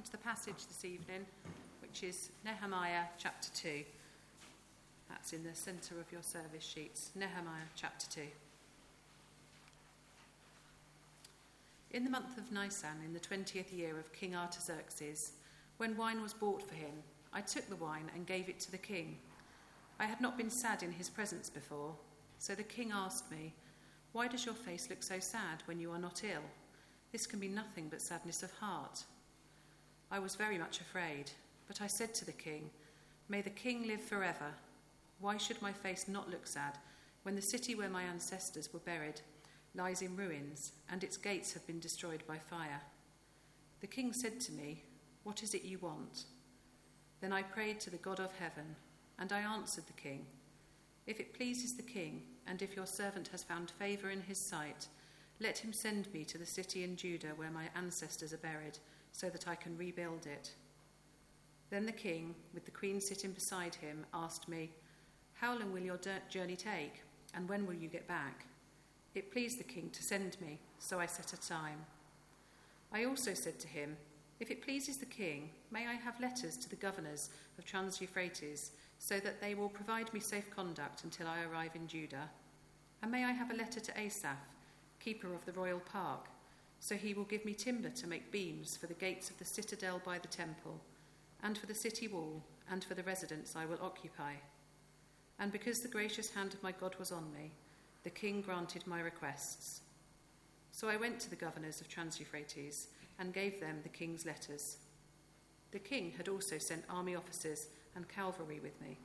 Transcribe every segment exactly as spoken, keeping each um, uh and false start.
to the passage this evening, which is Nehemiah chapter two. That's in the centre of your service sheets. Nehemiah chapter two. In the month of Nisan, in the twentieth year of King Artaxerxes, when wine was bought for him, I took the wine and gave it to the king. I had not been sad in his presence before, so the king asked me, "Why does your face look so sad when you are not ill? This can be nothing but sadness of heart." I was very much afraid, but I said to the king, "May the king live forever. Why should my face not look sad when the city where my ancestors were buried lies in ruins and its gates have been destroyed by fire?" The king said to me, "What is it you want?" Then I prayed to the God of heaven, and I answered the king, "If it pleases the king, and if your servant has found favour in his sight, let him send me to the city in Judah where my ancestors are buried, so that I can rebuild it." Then the king, with the queen sitting beside him, asked me, "How long will your journey take, and when will you get back?" It pleased the king to send me, so I set a time. I also said to him, "If it pleases the king, may I have letters to the governors of Trans-Euphrates, so that they will provide me safe conduct until I arrive in Judah? And may I have a letter to Asaph, keeper of the royal park, so he will give me timber to make beams for the gates of the citadel by the temple, and for the city wall, and for the residence I will occupy?" And because the gracious hand of my God was on me, the king granted my requests. So I went to the governors of Trans-Euphrates and gave them the king's letters. The king had also sent army officers and cavalry with me.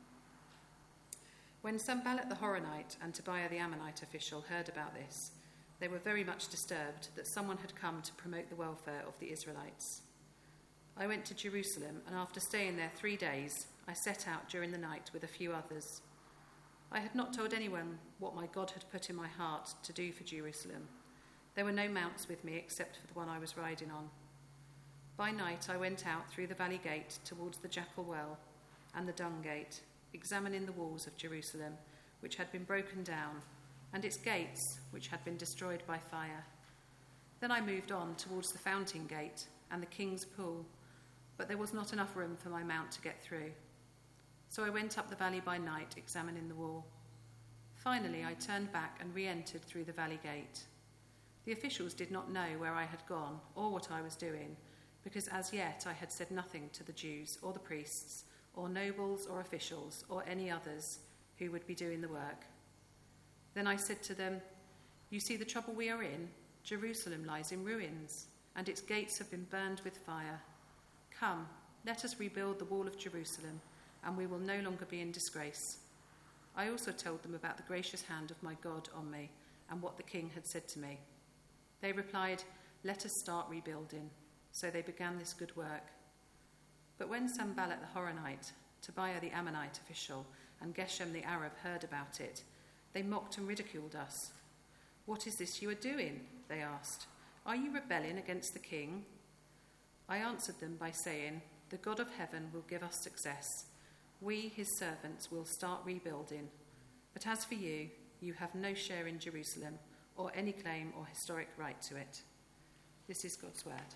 When Sanballat the Horonite and Tobiah the Ammonite official heard about this, they were very much disturbed that someone had come to promote the welfare of the Israelites. I went to Jerusalem, and after staying there three days, I set out during the night with a few others. I had not told anyone what my God had put in my heart to do for Jerusalem. There were no mounts with me except for the one I was riding on. By night I went out through the valley gate towards the Jackal Well and the Dung Gate, examining the walls of Jerusalem, which had been broken down, and its gates, which had been destroyed by fire. Then I moved on towards the Fountain Gate and the King's Pool, but there was not enough room for my mount to get through. So I went up the valley by night, examining the wall. Finally I turned back and re-entered through the valley gate. The officials did not know where I had gone or what I was doing, because as yet I had said nothing to the Jews or the priests or nobles or officials or any others who would be doing the work. Then I said to them, "You see the trouble we are in? Jerusalem lies in ruins, and its gates have been burned with fire. Come, let us rebuild the wall of Jerusalem, and we will no longer be in disgrace." I also told them about the gracious hand of my God on me and what the king had said to me. They replied, "Let us start rebuilding." So they began this good work. But when Sanballat the Horonite, Tobiah the Ammonite official, and Geshem the Arab heard about it, they mocked and ridiculed us. "What is this you are doing?" they asked. "Are you rebelling against the king?" I answered them by saying, "The God of heaven will give us success. We, his servants, will start rebuilding. But as for you, you have no share in Jerusalem, or any claim or historic right to it." This is God's word.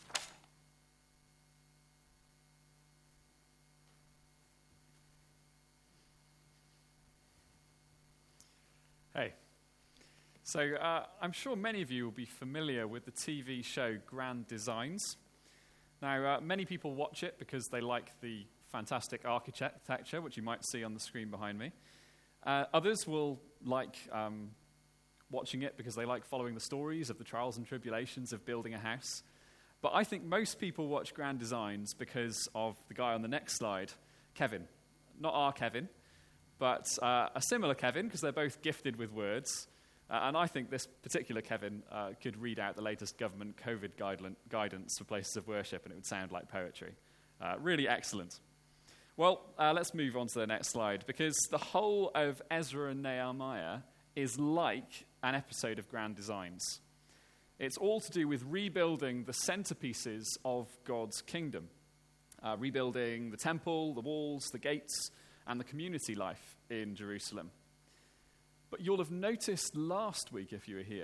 Hey. So uh, I'm sure many of you will be familiar with the T V show Grand Designs. Now, uh, many people watch it because they like the fantastic architecture, which you might see on the screen behind me. Uh, others will like um, watching it because they like following the stories of the trials and tribulations of building a house. But I think most people watch Grand Designs because of the guy on the next slide, Kevin. Not our Kevin, but uh, a similar Kevin, because they're both gifted with words. Uh, and I think this particular Kevin uh, could read out the latest government COVID guideline, guidance for places of worship, and it would sound like poetry. Uh, really excellent. Well, uh, let's move on to the next slide, because the whole of Ezra and Nehemiah is like an episode of Grand Designs. It's all to do with rebuilding the centerpieces of God's kingdom, uh, rebuilding the temple, the walls, the gates, and the community life in Jerusalem. But you'll have noticed last week, if you were here,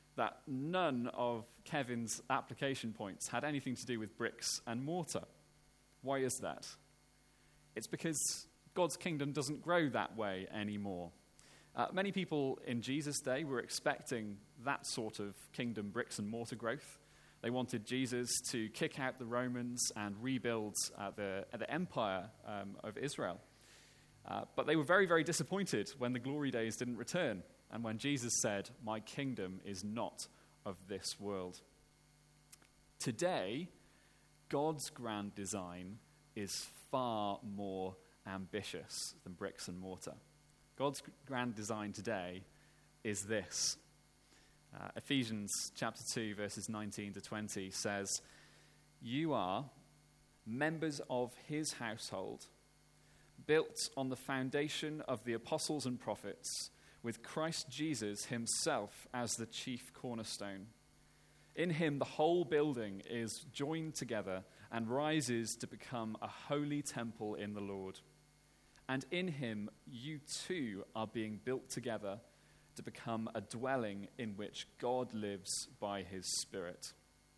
that none of Kevin's application points had anything to do with bricks and mortar. Why is that? It's because God's kingdom doesn't grow that way anymore. Uh, many people in Jesus' day were expecting that sort of kingdom bricks and mortar growth. They wanted Jesus to kick out the Romans and rebuild uh, the, uh, the empire um, of Israel. Uh, but they were very, very disappointed when the glory days didn't return and when Jesus said, "My kingdom is not of this world." Today, God's grand design is far more ambitious than bricks and mortar. God's grand design today is this. Uh, Ephesians chapter two, verses nineteen to twenty says, "You are members of his household, built on the foundation of the apostles and prophets, with Christ Jesus himself as the chief cornerstone. In him the whole building is joined together and rises to become a holy temple in the Lord. And in him you too are being built together to become a dwelling in which God lives by his Spirit."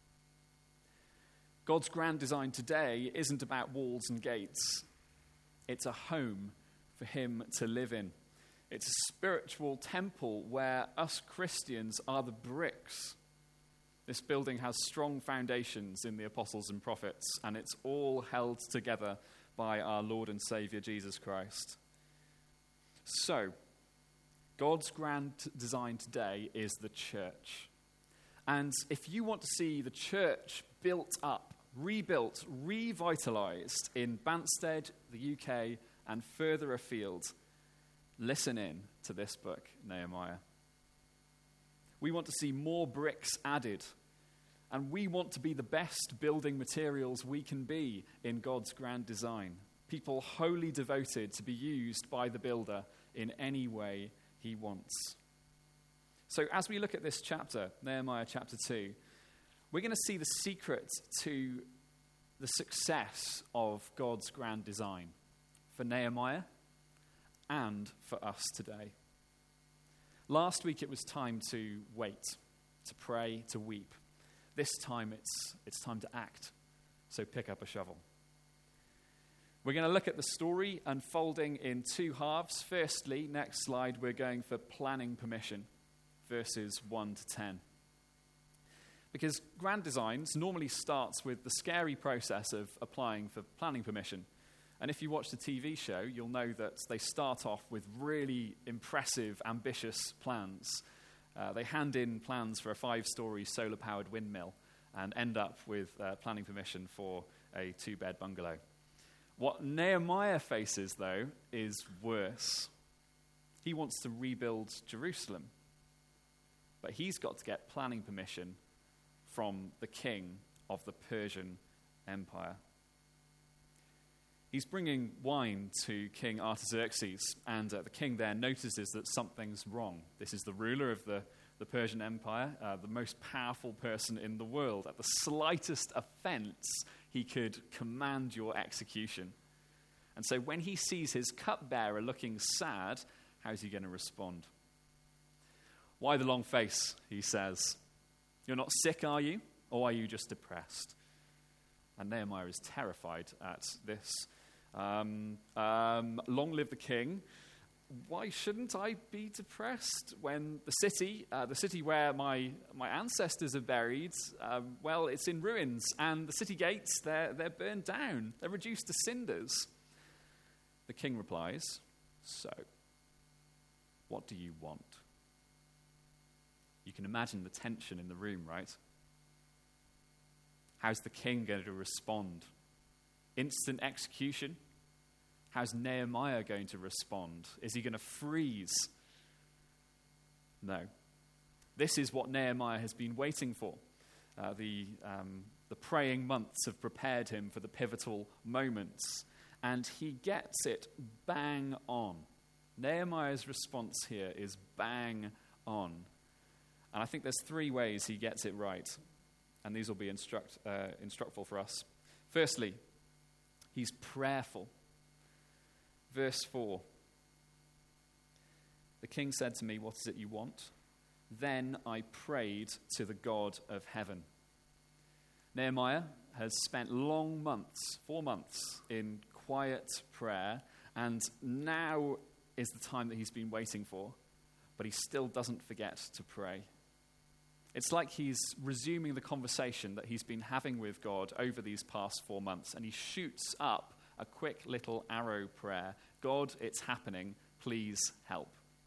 God's grand design today isn't about walls and gates. It's a home for him to live in. It's a spiritual temple where us Christians are the bricks. This building has strong foundations in the apostles and prophets, and it's all held together by our Lord and Savior Jesus Christ. So, God's grand design today is the church. And if you want to see the church built up, rebuilt, revitalized in Banstead, the U K, and further afield, listen in to this book, Nehemiah. We want to see more bricks added, and we want to be the best building materials we can be in God's grand design. People wholly devoted to be used by the builder in any way he wants. So as we look at this chapter, Nehemiah chapter two, we're going to see the secret to the success of God's grand design for Nehemiah and for us today. Last week it was time to wait, to pray, to weep. This time it's it's time to act. So pick up a shovel. We're going to look at the story unfolding in two halves. Firstly, next slide, we're going for planning permission, verses one to ten. Because grand designs normally starts with the scary process of applying for planning permission. And if you watch the T V show, you'll know that they start off with really impressive, ambitious plans. Uh, they hand in plans for a five-story solar-powered windmill and end up with uh, planning permission for a two-bed bungalow. What Nehemiah faces, though, is worse. He wants to rebuild Jerusalem, but he's got to get planning permission from the king of the Persian Empire. He's bringing wine to King Artaxerxes, and uh, the king there notices that something's wrong. This is the ruler of the, the Persian Empire, uh, the most powerful person in the world. At the slightest offense, he could command your execution. And so when he sees his cupbearer looking sad, how's he going to respond? "Why the long face?" he says. "You're not sick, are you? Or are you just depressed?" And Nehemiah is terrified at this. Um, um, long live the king. Why shouldn't I be depressed when the city, uh, the city where my, my ancestors are buried, uh, well, it's in ruins, and the city gates, they're, they're burned down. They're reduced to cinders. The king replies, "So, what do you want?" You can imagine the tension in the room, right? How's the king going to respond? Instant execution? How's Nehemiah going to respond? Is he going to freeze? No. This is what Nehemiah has been waiting for. Uh, the, um, the praying months have prepared him for the pivotal moments, and he gets it bang on. Nehemiah's response here is bang on. And I think there's three ways he gets it right. And these will be instruct, uh, instructful for us. Firstly, he's prayerful. Verse four. "The king said to me, 'What is it you want?' Then I prayed to the God of heaven. Nehemiah has spent long months, four months, in quiet prayer, and now is the time that he's been waiting for, but he still doesn't forget to pray. It's like he's resuming the conversation that he's been having with God over these past four months, and he shoots up a quick little arrow prayer. God, it's happening. Please help.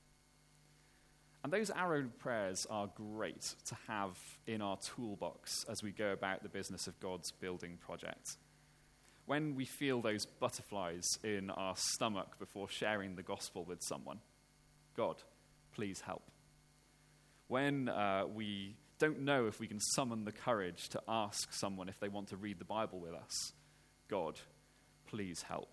And those arrow prayers are great to have in our toolbox as we go about the business of God's building project. When we feel those butterflies in our stomach before sharing the gospel with someone, God, please help. When uh, we don't know if we can summon the courage to ask someone if they want to read the Bible with us, God, please help.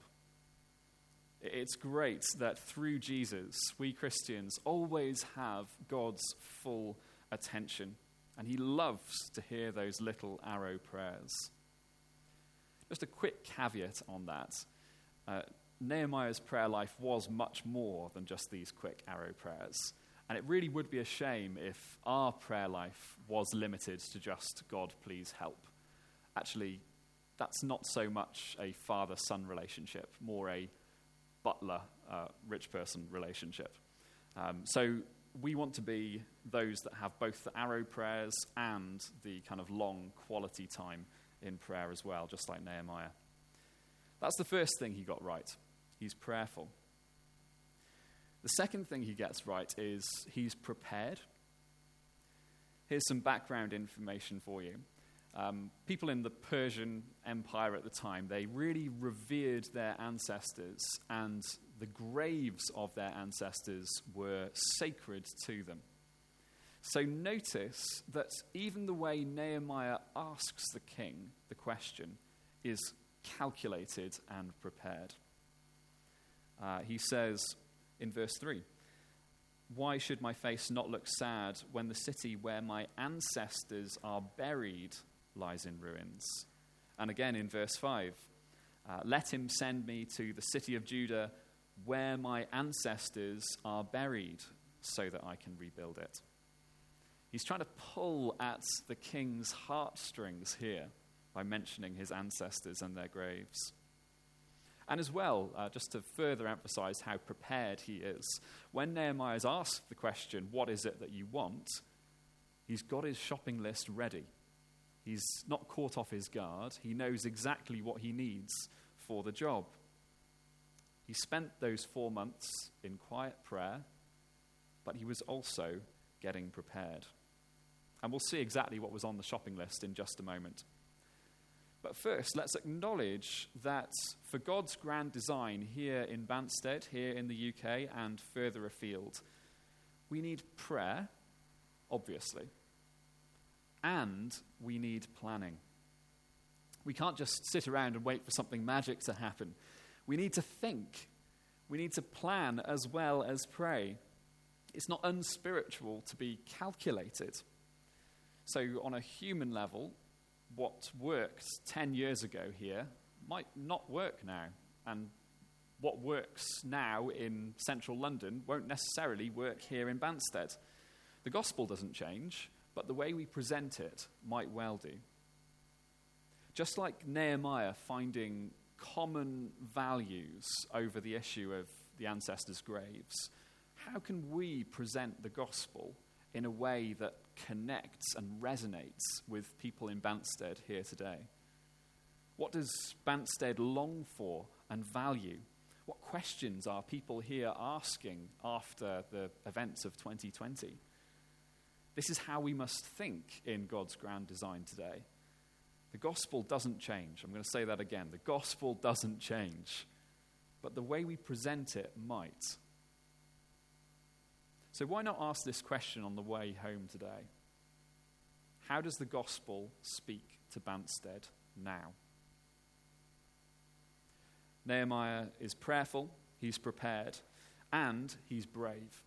It's great that through Jesus, we Christians always have God's full attention, and he loves to hear those little arrow prayers. Just a quick caveat on that. Uh, Nehemiah's prayer life was much more than just these quick arrow prayers, and it really would be a shame if our prayer life was limited to just, God, please help. Actually, that's not so much a father-son relationship, more a butler, uh, rich person relationship. Um, so we want to be those that have both the arrow prayers and the kind of long quality time in prayer as well, just like Nehemiah. That's the first thing he got right. He's prayerful. The second thing he gets right is he's prepared. Here's some background information for you. Um, people in the Persian Empire at the time, they really revered their ancestors, and the graves of their ancestors were sacred to them. So notice that even the way Nehemiah asks the king the question is calculated and prepared. Uh, he says in verse three, "Why should my face not look sad when the city where my ancestors are buried lies in ruins?" And again in verse five, uh, "Let him send me to the city of Judah where my ancestors are buried so that I can rebuild it." He's trying to pull at the king's heartstrings here by mentioning his ancestors and their graves. And as well, uh, just to further emphasize how prepared he is, when Nehemiah is asked the question, "What is it that you want?" he's got his shopping list ready. He's not caught off his guard. He knows exactly what he needs for the job. He spent those four months in quiet prayer, but he was also getting prepared. And we'll see exactly what was on the shopping list in just a moment. But first, let's acknowledge that for God's grand design here in Banstead, here in the U K, and further afield, we need prayer, obviously, and we need planning. We can't just sit around and wait for something magic to happen. We need to think. We need to plan as well as pray. It's not unspiritual to be calculated. So on a human level, what worked ten years ago here might not work now. And what works now in central London won't necessarily work here in Banstead. The gospel doesn't change, but the way we present it might well do. Just like Nehemiah finding common values over the issue of the ancestors' graves, how can we present the gospel in a way that connects and resonates with people in Banstead here today? What does Banstead long for and value? What questions are people here asking after the events of twenty twenty? This is how we must think in God's grand design today. The gospel doesn't change. I'm going to say that again. The gospel doesn't change, but the way we present it might. So why not ask this question on the way home today? How does the gospel speak to Banstead now? Nehemiah is prayerful, he's prepared, and he's brave.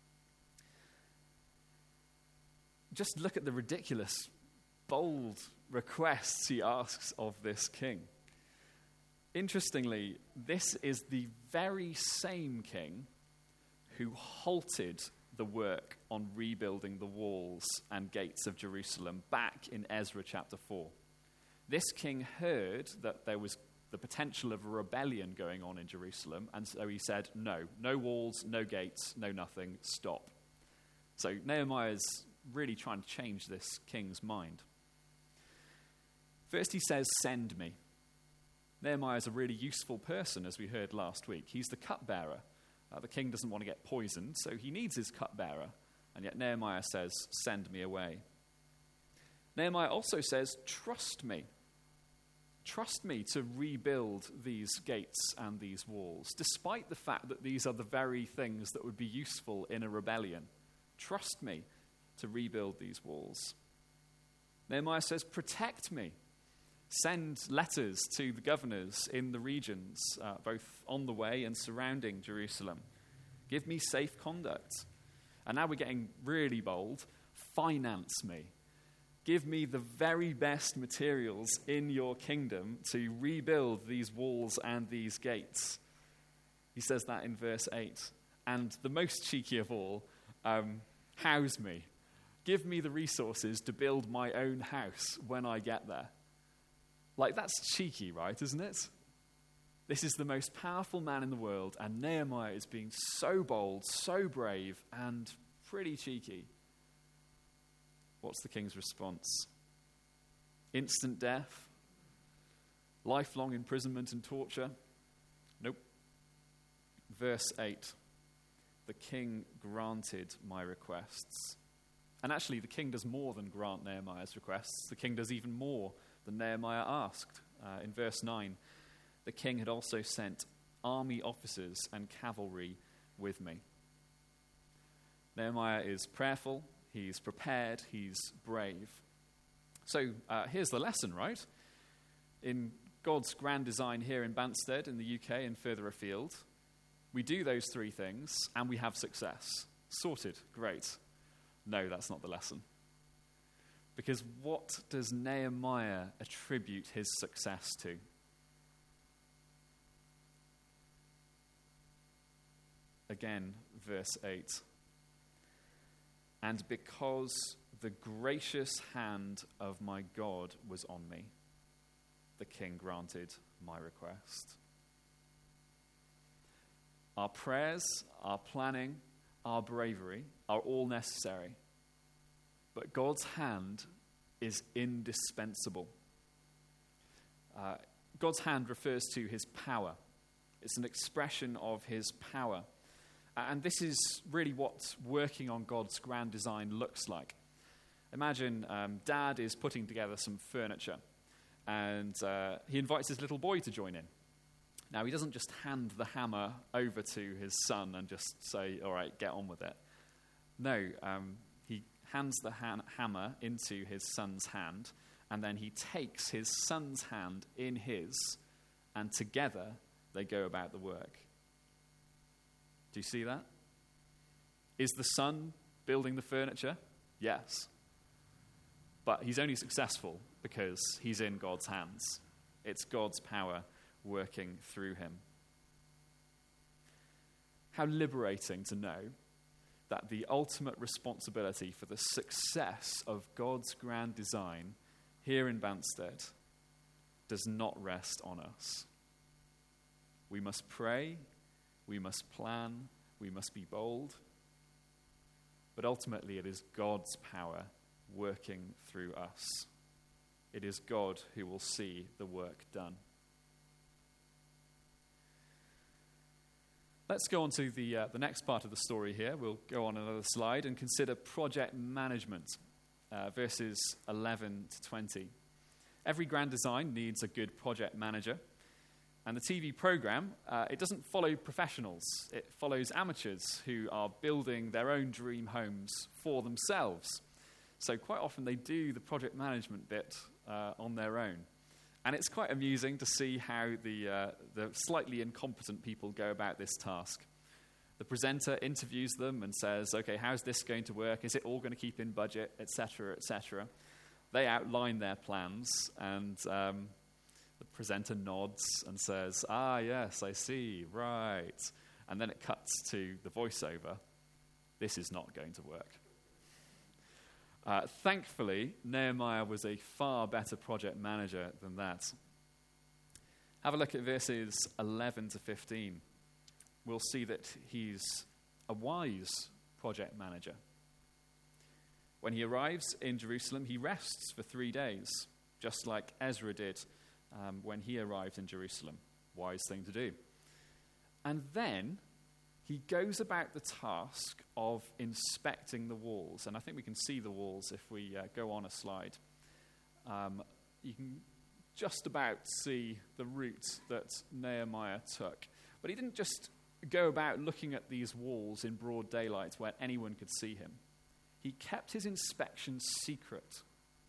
Just look at the ridiculous, bold requests he asks of this king. Interestingly, this is the very same king who halted the work on rebuilding the walls and gates of Jerusalem back in Ezra chapter four. This king heard that there was the potential of a rebellion going on in Jerusalem, and so he said, no, no walls, no gates, no nothing, stop. So Nehemiah's really trying to change this king's mind. First he says, send me. Nehemiah is a really useful person, as we heard last week. He's the cupbearer. Uh, the king doesn't want to get poisoned, so he needs his cupbearer. And yet Nehemiah says, send me away. Nehemiah also says, trust me. Trust me to rebuild these gates and these walls, despite the fact that these are the very things that would be useful in a rebellion. Trust me to rebuild these walls. Nehemiah says, protect me. Send letters to the governors in the regions, uh, both on the way and surrounding Jerusalem. Give me safe conduct. And now we're getting really bold. Finance me. Give me the very best materials in your kingdom to rebuild these walls and these gates. He says that in verse eight. And the most cheeky of all, um, house me. Give me the resources to build my own house when I get there. Like, that's cheeky, right, isn't it? This is the most powerful man in the world, and Nehemiah is being so bold, so brave, and pretty cheeky. What's the king's response? Instant death? Lifelong imprisonment and torture? Nope. Verse eight. The king granted my requests. And actually, the king does more than grant Nehemiah's requests. The king does even more than Nehemiah asked. Uh, in verse nine, the king had also sent army officers and cavalry with me. Nehemiah is prayerful, he's prepared, he's brave. So uh, here's the lesson, right? In God's grand design here in Banstead, in the U K and further afield, we do those three things and we have success. Sorted, great. No, that's not the lesson. Because what does Nehemiah attribute his success to? Again, verse eight. And because the gracious hand of my God was on me, the king granted my request. Our prayers, our planning, our bravery are all necessary. But God's hand is indispensable. Uh, God's hand refers to his power. It's an expression of his power. And this is really what working on God's grand design looks like. Imagine um, Dad is putting together some furniture, and uh, he invites his little boy to join in. Now, he doesn't just hand the hammer over to his son and just say, all right, get on with it. No, um, he hands the ha- hammer into his son's hand, and then he takes his son's hand in his, and together they go about the work. Do you see that? Is the son building the furniture? Yes. But he's only successful because he's in God's hands. It's God's power working through him. How liberating to know that the ultimate responsibility for the success of God's grand design here in Banstead does not rest on us. We must pray, we must plan, we must be bold, but ultimately it is God's power working through us. It is God who will see the work done. Let's go on to the, uh, the next part of the story here. We'll go on another slide and consider project management, uh, verses eleven to twenty. Every grand design needs a good project manager. And the T V program, uh, it doesn't follow professionals. It follows amateurs who are building their own dream homes for themselves. So quite often they do the project management bit uh, on their own. And it's quite amusing to see how the, uh, the slightly incompetent people go about this task. The presenter interviews them and says, okay, how's this going to work? Is it all going to keep in budget, et cetera, et cetera? They outline their plans, and um, the presenter nods and says, ah, yes, I see, right. And then it cuts to the voiceover. this is not going to work. Uh, thankfully, Nehemiah was a far better project manager than that. Have a look at verses eleven to fifteen. We'll see that he's a wise project manager. When he arrives in Jerusalem, he rests for three days, just like Ezra did um, when he arrived in Jerusalem. Wise thing to do. And then he goes about the task of inspecting the walls. And I think we can see the walls if we uh, go on a slide. Um, you can just about see the route that Nehemiah took. But he didn't just go about looking at these walls in broad daylight where anyone could see him. He kept his inspection secret.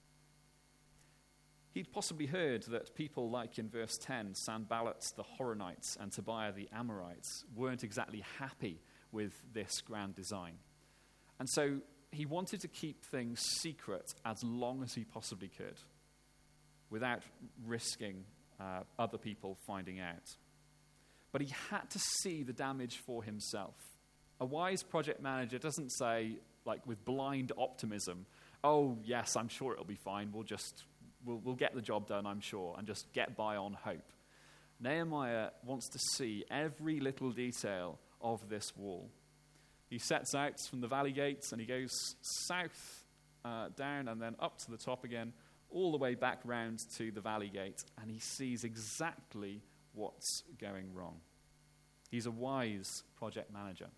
He'd possibly heard that people like in verse ten, Sanballat the Horonites and Tobiah the Amorites weren't exactly happy with this grand design. And so he wanted to keep things secret as long as he possibly could, without risking uh, other people finding out. But he had to see the damage for himself. A wise project manager doesn't say, like with blind optimism, oh yes, I'm sure it'll be fine, we'll just We'll, we'll get the job done, I'm sure, and just get by on hope. Nehemiah wants to see every little detail of this wall. He sets out from the valley gates and he goes south, uh, down, and then up to the top again, all the way back round to the valley gate, and he sees exactly what's going wrong. He's a wise project manager.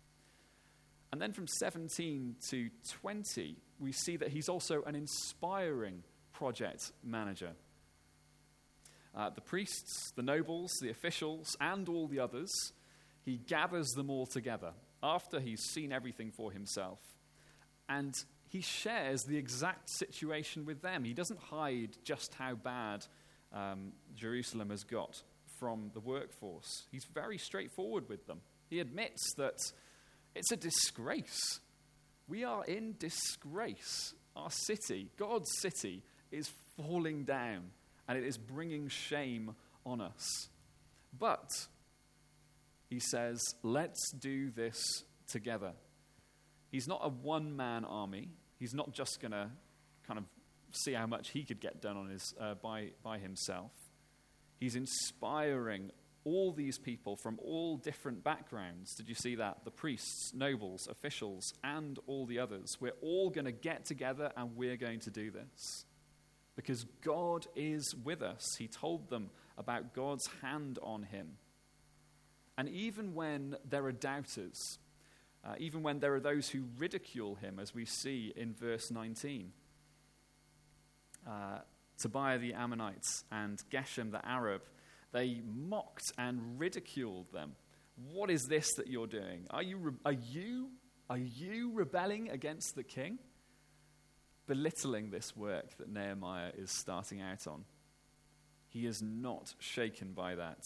And then from seventeen to twenty, we see that he's also an inspiring project manager. Uh, the priests, the nobles, the officials, and all the others, he gathers them all together after he's seen everything for himself. And he shares the exact situation with them. He doesn't hide just how bad um, Jerusalem has got from the workforce. He's very straightforward with them. He admits that it's a disgrace. We are in disgrace. Our city, God's city, is falling down, and it is bringing shame on us. But, he says, let's do this together. He's not a one-man army. He's not just going to kind of see how much he could get done on his uh, by, by himself. He's inspiring all these people from all different backgrounds. Did you see that? The priests, nobles, officials, and all the others. We're all going to get together and we're going to do this. Because God is with us. He told them about God's hand on him. And even when there are doubters, uh, even when there are those who ridicule him, as we see in verse nineteen, uh, Tobiah the Ammonite and Geshem the Arab, they mocked and ridiculed them. What is this that you're doing? Are you, re- are you, are you rebelling against the king? Belittling this work that Nehemiah is starting out on. He is not shaken by that.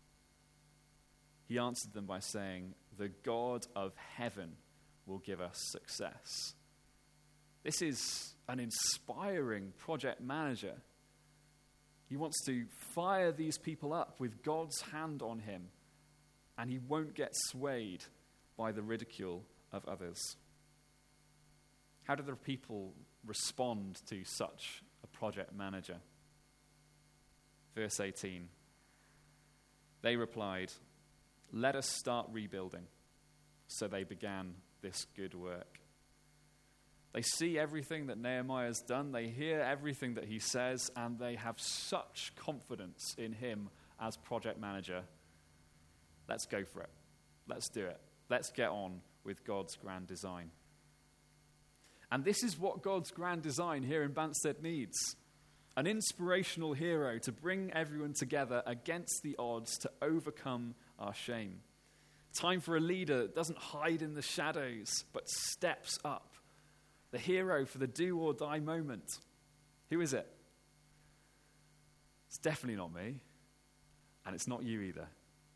He answered them by saying, the God of heaven will give us success. This is an inspiring project manager. He wants to fire these people up with God's hand on him, and he won't get swayed by the ridicule of others. How do the people respond to such a project manager? Verse eighteen. They replied, let us start rebuilding. So they began this good work. They see everything that Nehemiah has done. They hear everything that he says, and they have such confidence in him as project manager. Let's go for it. Let's do it. Let's get on with God's grand design. And this is what God's grand design here in Banstead needs. An inspirational hero to bring everyone together against the odds to overcome our shame. Time for a leader that doesn't hide in the shadows, but steps up. The hero for the do or die moment. Who is it? It's definitely not me. And it's not you either.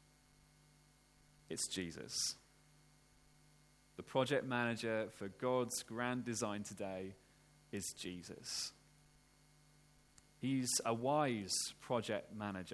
It's Jesus. The project manager for God's grand design today is Jesus. He's a wise project manager.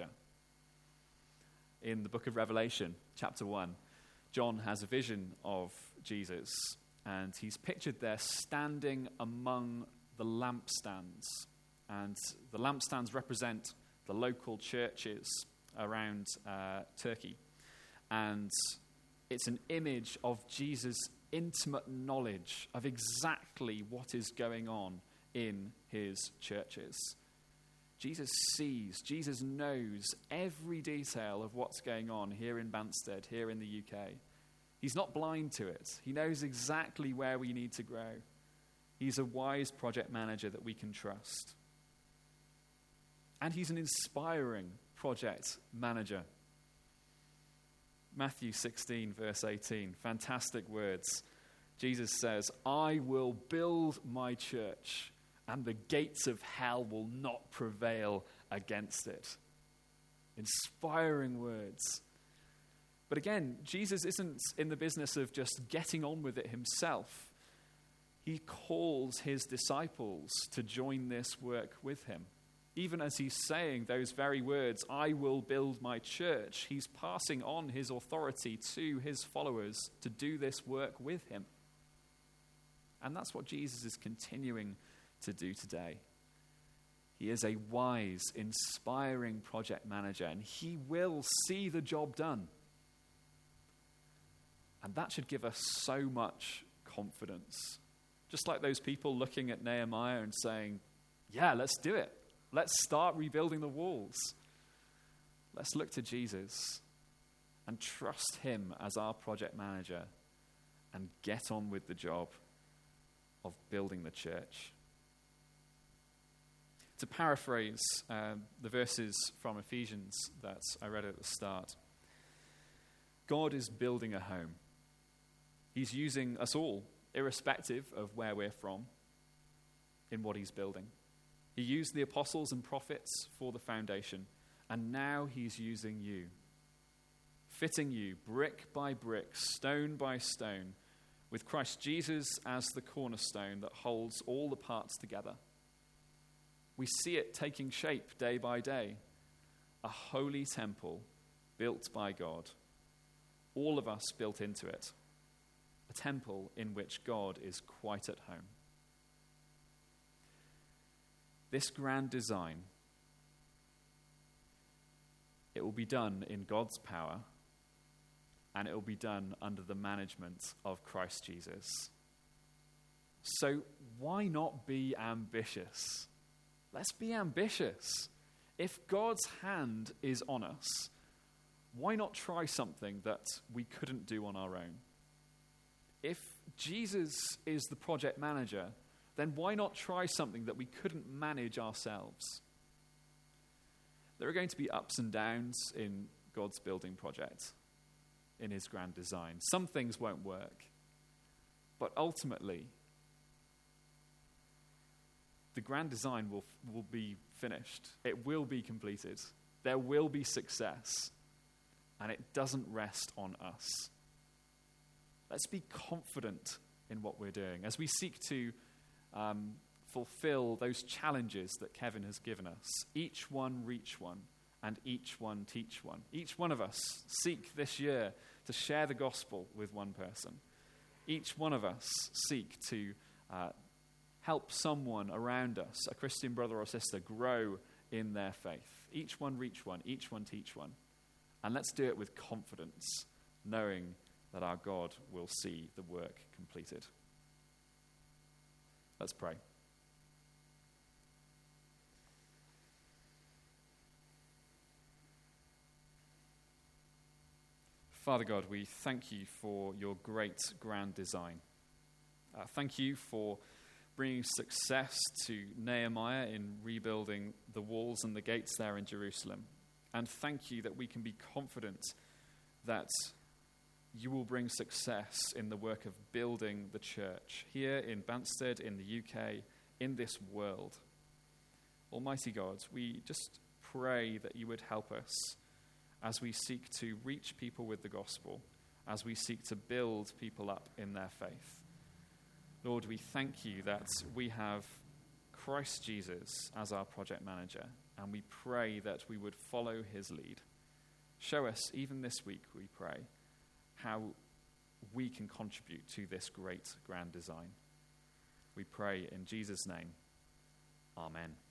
In the book of Revelation, chapter one, John has a vision of Jesus. And he's pictured there standing among the lampstands. And the lampstands represent the local churches around uh, Turkey. And it's an image of Jesus' intimate knowledge of exactly what is going on in his churches. Jesus sees, Jesus knows every detail of what's going on here in Banstead, here in the U K. He's not blind to it. He knows exactly where we need to grow. He's a wise project manager that we can trust. And he's an inspiring project manager. Matthew sixteen, verse eighteen, fantastic words. Jesus says, I will build my church, and the gates of hell will not prevail against it. Inspiring words. But again, Jesus isn't in the business of just getting on with it himself. He calls his disciples to join this work with him. Even as he's saying those very words, I will build my church, he's passing on his authority to his followers to do this work with him. And that's what Jesus is continuing to do today. He is a wise, inspiring project manager, and he will see the job done. And that should give us so much confidence. Just like those people looking at Nehemiah and saying, yeah, let's do it. Let's start rebuilding the walls. Let's look to Jesus and trust him as our project manager and get on with the job of building the church. To paraphrase uh, the verses from Ephesians that I read at the start, God is building a home. He's using us all, irrespective of where we're from, in what he's building. He used the apostles and prophets for the foundation, and now he's using you, fitting you brick by brick, stone by stone, with Christ Jesus as the cornerstone that holds all the parts together. We see it taking shape day by day, a holy temple built by God, all of us built into it, a temple in which God is quite at home. This grand design, it will be done in God's power, and it will be done under the management of Christ Jesus. So why not be ambitious? Let's be ambitious. If God's hand is on us, why not try something that we couldn't do on our own? If Jesus is the project manager, then why not try something that we couldn't manage ourselves? There are going to be ups and downs in God's building project, in his grand design. Some things won't work, but ultimately, the grand design will, will be finished. It will be completed. There will be success, and it doesn't rest on us. Let's be confident in what we're doing as we seek to um, fulfill those challenges that Kevin has given us. Each one reach one, and each one teach one. Each one of us seek this year to share the gospel with one person. Each one of us seek to uh, help someone around us, a Christian brother or sister, grow in their faith. Each one reach one, each one teach one. And let's do it with confidence, knowing that our God will see the work completed. Let's pray. Father God, we thank you for your great grand design. Uh, thank you for bringing success to Nehemiah in rebuilding the walls and the gates there in Jerusalem. And thank you that we can be confident that you will bring success in the work of building the church here in Banstead, in the U K, in this world. Almighty God, we just pray that you would help us as we seek to reach people with the gospel, as we seek to build people up in their faith. Lord, we thank you that we have Christ Jesus as our project manager, and we pray that we would follow his lead. Show us, even this week, we pray, how we can contribute to this great grand design. We pray in Jesus' name. Amen.